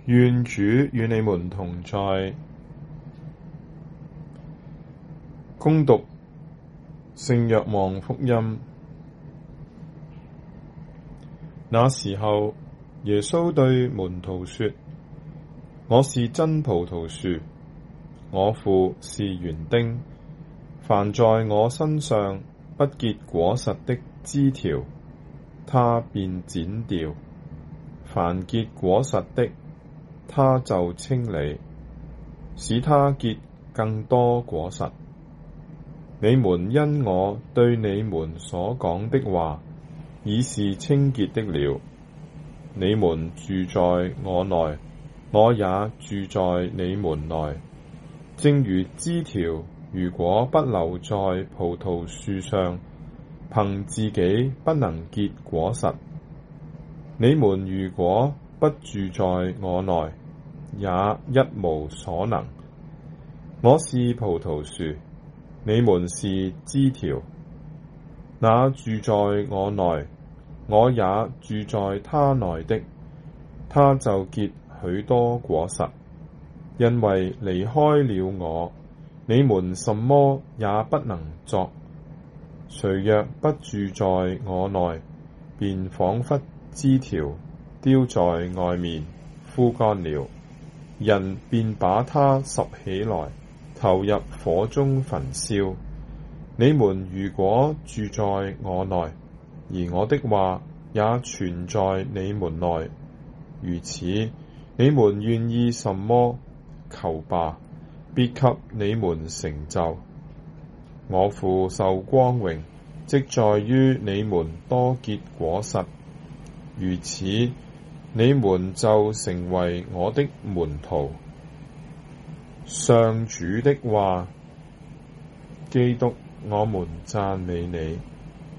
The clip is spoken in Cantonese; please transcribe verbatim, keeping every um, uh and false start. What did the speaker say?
願主與你們同在。恭讀聖若望福音。那時候，耶穌對門徒說：我是真葡萄樹，我父是園丁。凡在我身上不結果實的枝條，他便剪掉；凡結果實的，他就清理，使他結更多果實。你們因我對你們所講的話，已是清潔的了。你們住在我內，我也住在你們內。正如枝條如果不留在葡萄樹上，憑自己不能結果實，你們如果不住在我內，也一無所能。我是葡萄樹，你們是枝條。那住在我內，我也住在他內的，他就結許多果實，因為離開了我，你們什麼也不能作。誰若不住在我內，便仿佛枝條丟在外面，枯乾了，人便把它拾起來，投入火中焚燒。你們如果住在我內，而我的話也存在你們內，如此，你們願意什麼，求吧，必給你們成就。我父受光榮，即在於你們多結果實，如此，你們就成為我的門徒。上主的話。基督，我們讚美你。